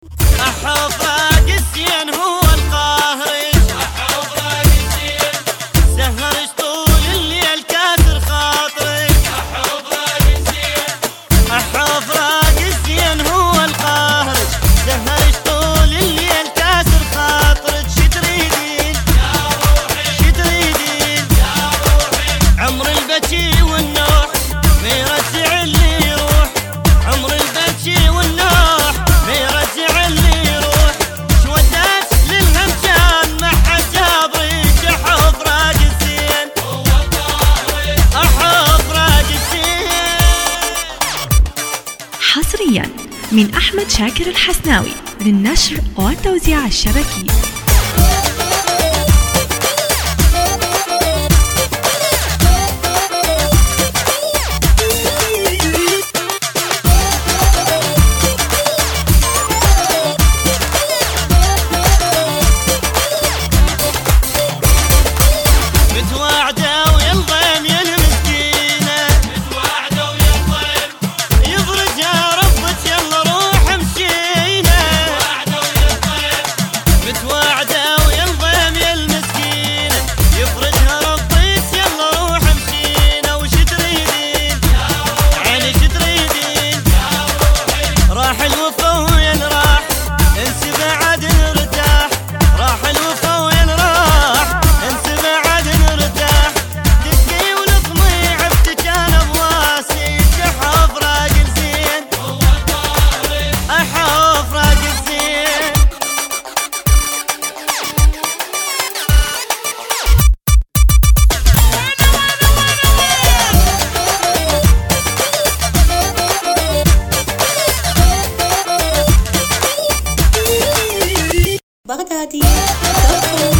أحب راقصين هو القاهرج، أحب راقصين سهرج طول الليل كاسر خاطرك، أحب راقصين أحب راقصين هو القاهرج سهرج طول الليل كاسر خاطرك. شي تريدين يا روحي شي تريدين يا روحي عمر البكي والنوح ما يرجع اللي يروح، عمر البكي والنوح ما يرجع اللي يروح. شودات للهمجان ما حد جابريك، احب راقصين هو القاهرج احب راقصين. حصريا من أحمد شاكر الحسناوي للنشر والتوزيع الشبكي. متواعدة وينظم يا المسكينة، متواعدة وينظم يفرجها ربك يلا روح مشينا، متواعدة وينظم متواعدة وينظم يا المسكينة يفرجها ربك يلا روح مشينا. وش تريدين يا روحي عيني ش تريدين يا روحي راح الوفا وين راح انسي بعد نرتاح، راح الوفا وين راح انسي بعد نرتاح. دقي ولطمي عبتك انا بواسيك، احب راقصين هو القاهرج احب راقصين. بغدادي.